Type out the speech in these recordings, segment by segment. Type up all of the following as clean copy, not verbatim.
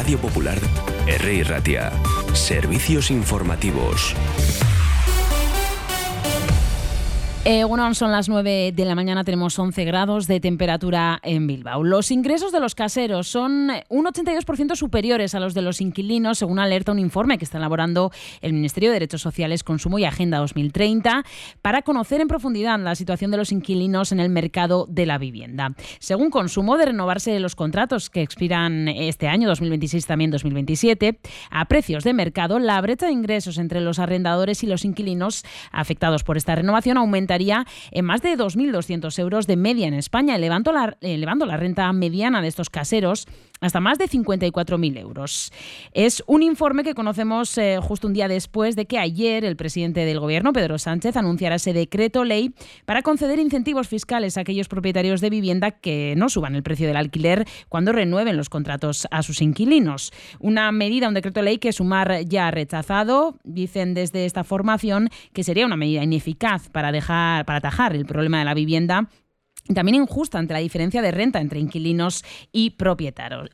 Radio Popular, R. Ratia. Servicios informativos. Bueno, son las 9 de la mañana, tenemos 11 grados de temperatura en Bilbao. Los ingresos de los caseros son un 82% superiores a los de los inquilinos, según alerta un informe que está elaborando el Ministerio de Derechos Sociales, Consumo y Agenda 2030, para conocer en profundidad la situación de los inquilinos en el mercado de la vivienda. Según Consumo, de renovarse los contratos que expiran este año, 2026 también 2027, a precios de mercado, la brecha de ingresos entre los arrendadores y los inquilinos afectados por esta renovación aumentaría en más de 2.200 euros de media en España, elevando la renta mediana de estos caseros hasta más de 54.000 euros. Es un informe que conocemos justo un día después de que ayer el presidente del Gobierno, Pedro Sánchez, anunciara ese decreto ley para conceder incentivos fiscales a aquellos propietarios de vivienda que no suban el precio del alquiler cuando renueven los contratos a sus inquilinos. Una medida, un decreto ley que Sumar ya ha rechazado. Dicen desde esta formación que sería una medida ineficaz para atajar el problema de la vivienda, y también injusta ante la diferencia de renta entre inquilinos y propietarios.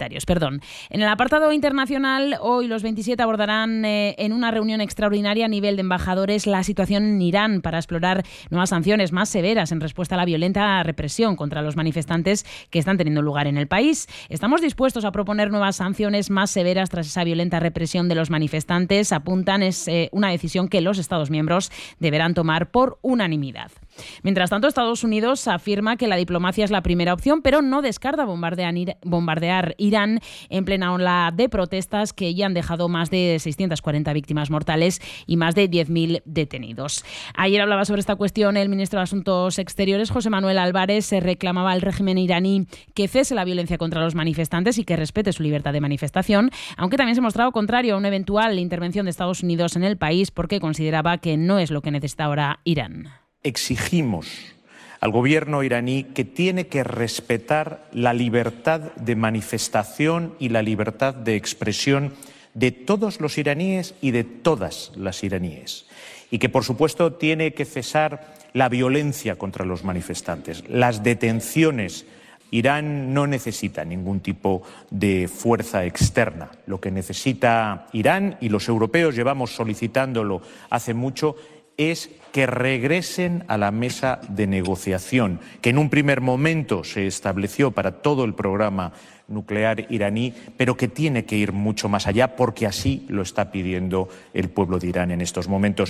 En el apartado internacional, hoy los 27 abordarán en una reunión extraordinaria a nivel de embajadores la situación en Irán para explorar nuevas sanciones más severas en respuesta a la violenta represión contra los manifestantes que están teniendo lugar en el país. Estamos dispuestos a proponer nuevas sanciones más severas tras esa violenta represión de los manifestantes, apuntan, es una decisión que los Estados miembros deberán tomar por unanimidad. Mientras tanto, Estados Unidos afirma que la diplomacia es la primera opción, pero no descarta bombardear Irán en plena ola de protestas que ya han dejado más de 640 víctimas mortales y más de 10.000 detenidos. Ayer hablaba sobre esta cuestión el ministro de Asuntos Exteriores, José Manuel Álvarez. Se reclamaba al régimen iraní que cese la violencia contra los manifestantes y que respete su libertad de manifestación, aunque también se ha mostrado contrario a una eventual intervención de Estados Unidos en el país porque consideraba que no es lo que necesita ahora Irán. Exigimos al gobierno iraní que tiene que respetar la libertad de manifestación y la libertad de expresión de todos los iraníes y de todas las iraníes. Y que, por supuesto, tiene que cesar la violencia contra los manifestantes, las detenciones. Irán no necesita ningún tipo de fuerza externa. Lo que necesita Irán, y los europeos llevamos solicitándolo hace mucho, es que regresen a la mesa de negociación, que en un primer momento se estableció para todo el programa nuclear iraní, pero que tiene que ir mucho más allá porque así lo está pidiendo el pueblo de Irán en estos momentos.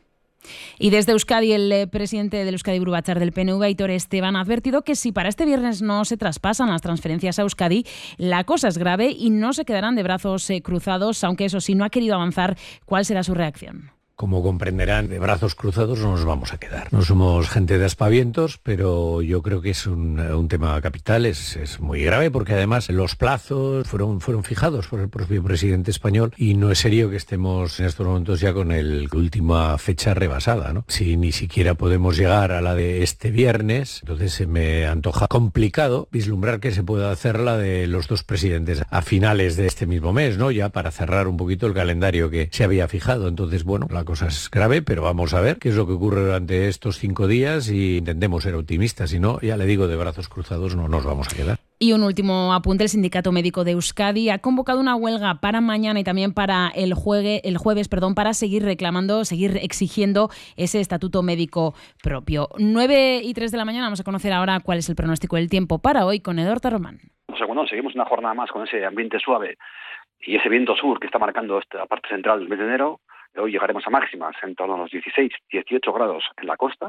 Y desde Euskadi, el presidente del Euskadi Buru Batzar del PNV, Aitor Esteban, ha advertido que si para este viernes no se traspasan las transferencias a Euskadi, la cosa es grave y no se quedarán de brazos cruzados, aunque eso sí, no ha querido avanzar cuál será su reacción. Como comprenderán, de brazos cruzados no nos vamos a quedar. No somos gente de aspavientos, pero yo creo que es un tema capital, es muy grave, porque además los plazos fueron fijados por el propio presidente español y no es serio que estemos en estos momentos ya con la última fecha rebasada, ¿no? Si ni siquiera podemos llegar a la de este viernes, entonces se me antoja complicado vislumbrar que se pueda hacer la de los dos presidentes a finales de este mismo mes, ¿no? Ya para cerrar un poquito el calendario que se había fijado. Entonces, bueno, la cosa es grave, pero vamos a ver qué es lo que ocurre durante estos 5 días y intentemos ser optimistas. Si no, ya le digo, de brazos cruzados no nos vamos a quedar. Y un último apunte, el Sindicato Médico de Euskadi ha convocado una huelga para mañana y también para el jueves, para seguir exigiendo ese estatuto médico propio. 9:03 de la mañana, vamos a conocer ahora cuál es el pronóstico del tiempo para hoy con Eduardo Román. Bueno, seguimos una jornada más con ese ambiente suave y ese viento sur que está marcando esta parte central del mes de enero. Hoy llegaremos a máximas en torno a los 16-18 grados en la costa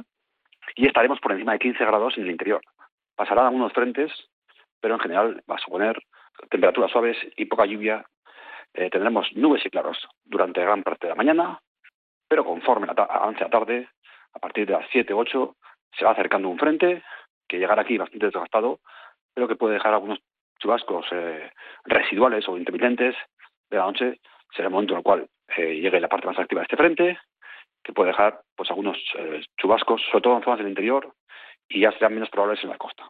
y estaremos por encima de 15 grados en el interior. Pasarán algunos frentes, pero en general va a suponer temperaturas suaves y poca lluvia. Tendremos nubes y claros durante gran parte de la mañana, pero conforme avance la tarde, a partir de las 7-8, se va acercando un frente que llegará aquí bastante desgastado, pero que puede dejar algunos chubascos residuales o intermitentes de la noche. Será el momento en el cual llegue la parte más activa de este frente, que puede dejar pues algunos chubascos, sobre todo en zonas del interior, y ya serán menos probables en la costa.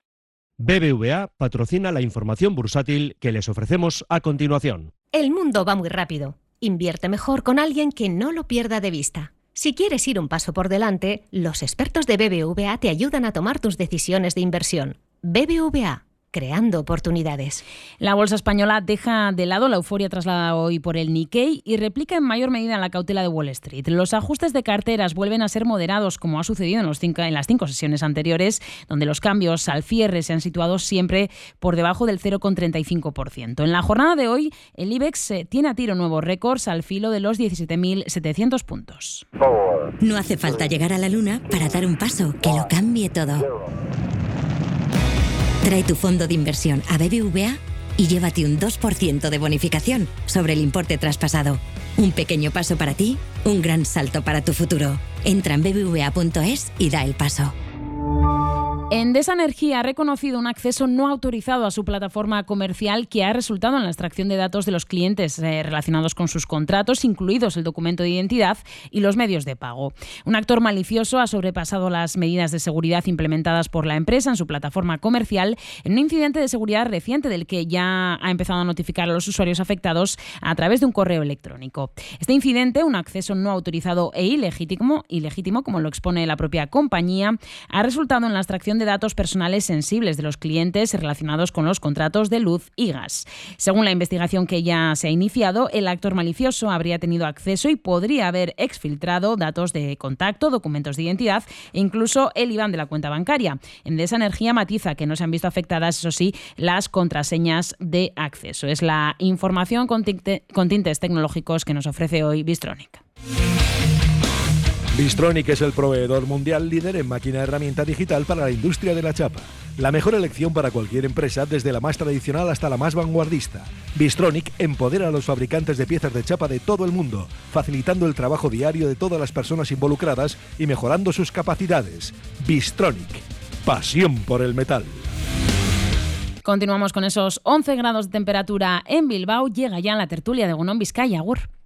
BBVA patrocina la información bursátil que les ofrecemos a continuación. El mundo va muy rápido. Invierte mejor con alguien que no lo pierda de vista. Si quieres ir un paso por delante, los expertos de BBVA te ayudan a tomar tus decisiones de inversión. BBVA, creando oportunidades. La bolsa española deja de lado la euforia trasladada hoy por el Nikkei y replica en mayor medida la cautela de Wall Street. Los ajustes de carteras vuelven a ser moderados, como ha sucedido en las 5 sesiones anteriores, donde los cambios al cierre se han situado siempre por debajo del 0,35%. En la jornada de hoy, el IBEX tiene a tiro nuevos récords al filo de los 17.700 puntos. No hace falta llegar a la luna para dar un paso que lo cambie todo. Trae tu fondo de inversión a BBVA y llévate un 2% de bonificación sobre el importe traspasado. Un pequeño paso para ti, un gran salto para tu futuro. Entra en bbva.es y da el paso. Endesa Energía ha reconocido un acceso no autorizado a su plataforma comercial que ha resultado en la extracción de datos de los clientes relacionados con sus contratos, incluidos el documento de identidad y los medios de pago. Un actor malicioso ha sobrepasado las medidas de seguridad implementadas por la empresa en su plataforma comercial en un incidente de seguridad reciente del que ya ha empezado a notificar a los usuarios afectados a través de un correo electrónico. Este incidente, un acceso no autorizado e ilegítimo, como lo expone la propia compañía, ha resultado en la extracción de datos personales sensibles de los clientes relacionados con los contratos de luz y gas. Según la investigación que ya se ha iniciado, el actor malicioso habría tenido acceso y podría haber exfiltrado datos de contacto, documentos de identidad e incluso el IBAN de la cuenta bancaria. Endesa Energía matiza que no se han visto afectadas, eso sí, las contraseñas de acceso. Es la información con tintes tecnológicos que nos ofrece hoy Bystronic. Bystronic es el proveedor mundial líder en máquina herramienta digital para la industria de la chapa. La mejor elección para cualquier empresa, desde la más tradicional hasta la más vanguardista. Bystronic empodera a los fabricantes de piezas de chapa de todo el mundo, facilitando el trabajo diario de todas las personas involucradas y mejorando sus capacidades. Bystronic, pasión por el metal. Continuamos con esos 11 grados de temperatura en Bilbao. Llega ya la tertulia de Egunon Bizkaia. Agur.